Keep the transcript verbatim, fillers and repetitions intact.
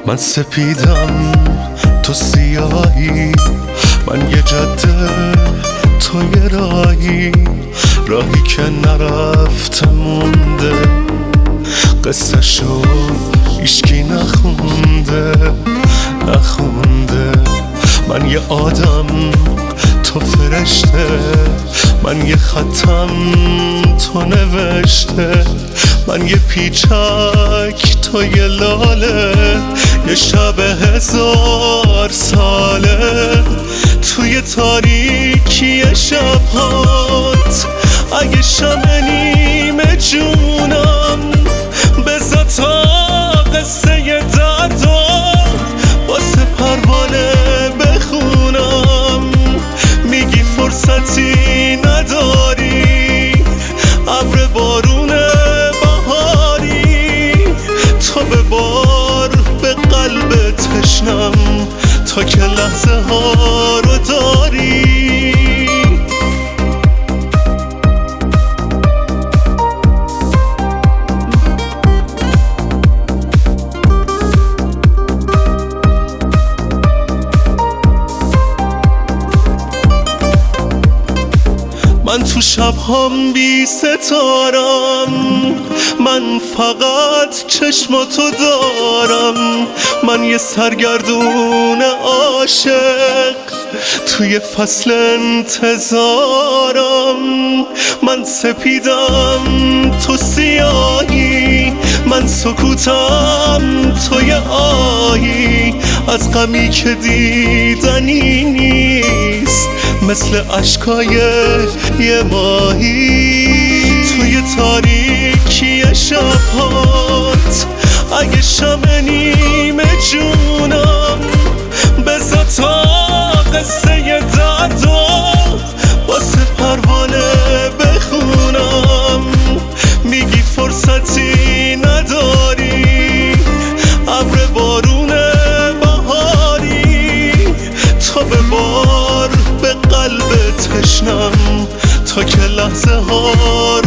من سپیدم تو سیاهی، من یه جاده تو یه راهی، راهی که نرفته مونده، قصه شو هیچکی نخونده نخونده. من یه آدم تو فرشته، من یه خطم تو نوشته، من یه پیچک تو یه لاله، یه شب هزار ساله توی تاریکی شبهات. اگه شب نیمه جونم بذار تا قصه دردا واسه پروانه بخونم. میگی فرصتی نداری، ابر بارون بهاری، تو ببار به قلب تشنم تا که لحظه ها رو داری. من تو شبهام بی ستارم، من فقط چشماتو دارم، من یه سرگردون عاشق توی فصل انتظارم. من سپیدم تو سیاهی، من سکوتم توی آهی، از غمی که دیدنی نیست مثل عشقای یه ماهی توی تاریکی شبهات. اگه شب نیمه جونم بذار تا قصه دردا واسه پروانه بخونم. میگی فرصتی نداری، ابر بارون بهاری، تو ببار به قلب تشنم تا که لحظه ها